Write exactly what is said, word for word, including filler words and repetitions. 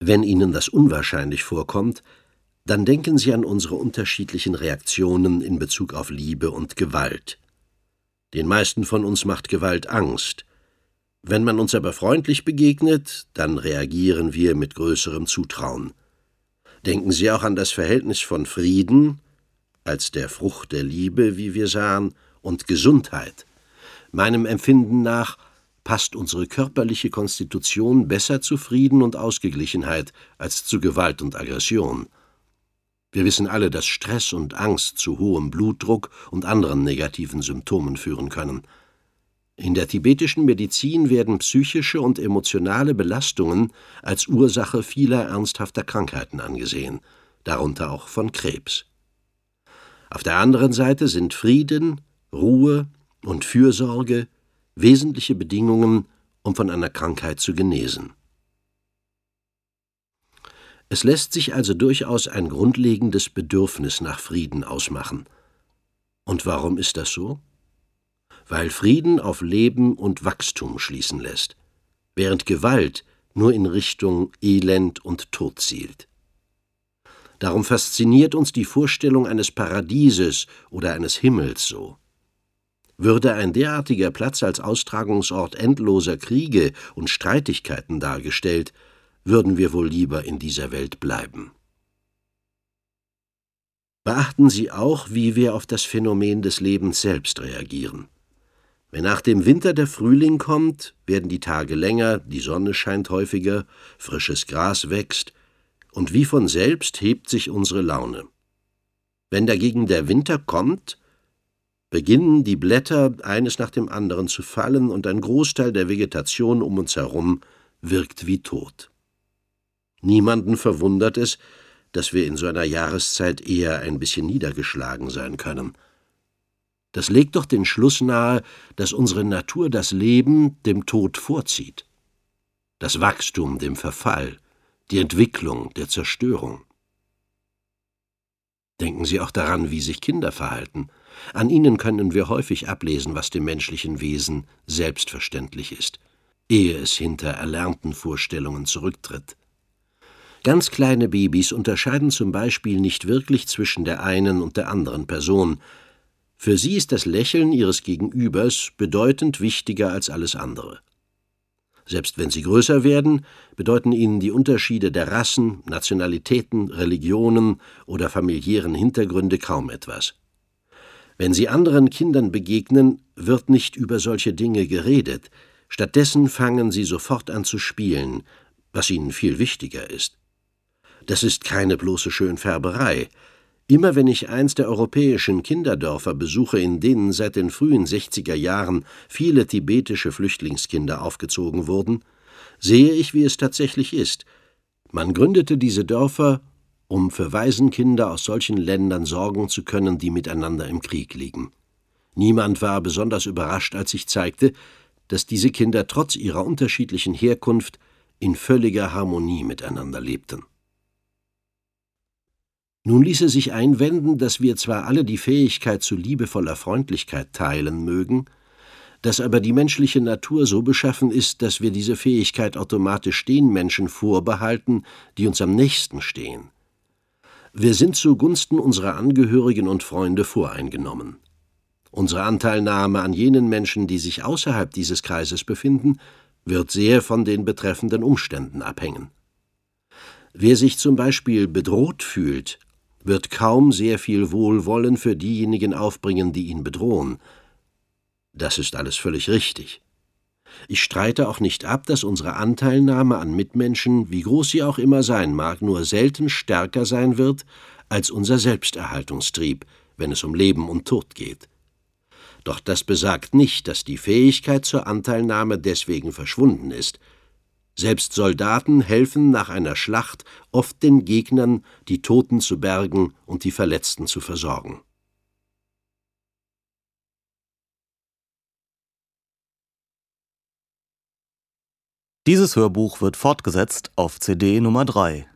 Wenn Ihnen das unwahrscheinlich vorkommt, dann denken Sie an unsere unterschiedlichen Reaktionen in Bezug auf Liebe und Gewalt. Den meisten von uns macht Gewalt Angst. Wenn man uns aber freundlich begegnet, dann reagieren wir mit größerem Zutrauen. Denken Sie auch an das Verhältnis von Frieden, als der Frucht der Liebe, wie wir sahen, und Gesundheit. Meinem Empfinden nach passt unsere körperliche Konstitution besser zu Frieden und Ausgeglichenheit als zu Gewalt und Aggression. Wir wissen alle, dass Stress und Angst zu hohem Blutdruck und anderen negativen Symptomen führen können. In der tibetischen Medizin werden psychische und emotionale Belastungen als Ursache vieler ernsthafter Krankheiten angesehen, darunter auch von Krebs. Auf der anderen Seite sind Frieden, Ruhe und Fürsorge wesentliche Bedingungen, um von einer Krankheit zu genesen. Es lässt sich also durchaus ein grundlegendes Bedürfnis nach Frieden ausmachen. Und warum ist das so? Weil Frieden auf Leben und Wachstum schließen lässt, während Gewalt nur in Richtung Elend und Tod zielt. Darum fasziniert uns die Vorstellung eines Paradieses oder eines Himmels so. Würde ein derartiger Platz als Austragungsort endloser Kriege und Streitigkeiten dargestellt, würden wir wohl lieber in dieser Welt bleiben. Beachten Sie auch, wie wir auf das Phänomen des Lebens selbst reagieren. Wenn nach dem Winter der Frühling kommt, werden die Tage länger, die Sonne scheint häufiger, frisches Gras wächst, und wie von selbst hebt sich unsere Laune. Wenn dagegen der Winter kommt, beginnen die Blätter eines nach dem anderen zu fallen und ein Großteil der Vegetation um uns herum wirkt wie tot. Niemanden verwundert es, dass wir in so einer Jahreszeit eher ein bisschen niedergeschlagen sein können. Das legt doch den Schluss nahe, dass unsere Natur das Leben dem Tod vorzieht, das Wachstum dem Verfall, die Entwicklung der Zerstörung. Denken Sie auch daran, wie sich Kinder verhalten. An ihnen können wir häufig ablesen, was dem menschlichen Wesen selbstverständlich ist, ehe es hinter erlernten Vorstellungen zurücktritt. Ganz kleine Babys unterscheiden zum Beispiel nicht wirklich zwischen der einen und der anderen Person. Für sie ist das Lächeln ihres Gegenübers bedeutend wichtiger als alles andere. Selbst wenn sie größer werden, bedeuten ihnen die Unterschiede der Rassen, Nationalitäten, Religionen oder familiären Hintergründe kaum etwas. Wenn sie anderen Kindern begegnen, wird nicht über solche Dinge geredet. Stattdessen fangen sie sofort an zu spielen, was ihnen viel wichtiger ist. Das ist keine bloße Schönfärberei. Immer wenn ich eins der europäischen Kinderdörfer besuche, in denen seit den frühen sechziger Jahren viele tibetische Flüchtlingskinder aufgezogen wurden, sehe ich, wie es tatsächlich ist. Man gründete diese Dörfer, um für Waisenkinder aus solchen Ländern sorgen zu können, die miteinander im Krieg liegen. Niemand war besonders überrascht, als sich zeigte, dass diese Kinder trotz ihrer unterschiedlichen Herkunft in völliger Harmonie miteinander lebten. Nun ließe sich einwenden, dass wir zwar alle die Fähigkeit zu liebevoller Freundlichkeit teilen mögen, dass aber die menschliche Natur so beschaffen ist, dass wir diese Fähigkeit automatisch den Menschen vorbehalten, die uns am nächsten stehen. Wir sind zugunsten unserer Angehörigen und Freunde voreingenommen. Unsere Anteilnahme an jenen Menschen, die sich außerhalb dieses Kreises befinden, wird sehr von den betreffenden Umständen abhängen. Wer sich zum Beispiel bedroht fühlt, wird kaum sehr viel Wohlwollen für diejenigen aufbringen, die ihn bedrohen. Das ist alles völlig richtig. Ich streite auch nicht ab, dass unsere Anteilnahme an Mitmenschen, wie groß sie auch immer sein mag, nur selten stärker sein wird als unser Selbsterhaltungstrieb, wenn es um Leben und Tod geht. Doch das besagt nicht, dass die Fähigkeit zur Anteilnahme deswegen verschwunden ist. Selbst Soldaten helfen nach einer Schlacht oft den Gegnern, die Toten zu bergen und die Verletzten zu versorgen. Dieses Hörbuch wird fortgesetzt auf C D Nummer drei.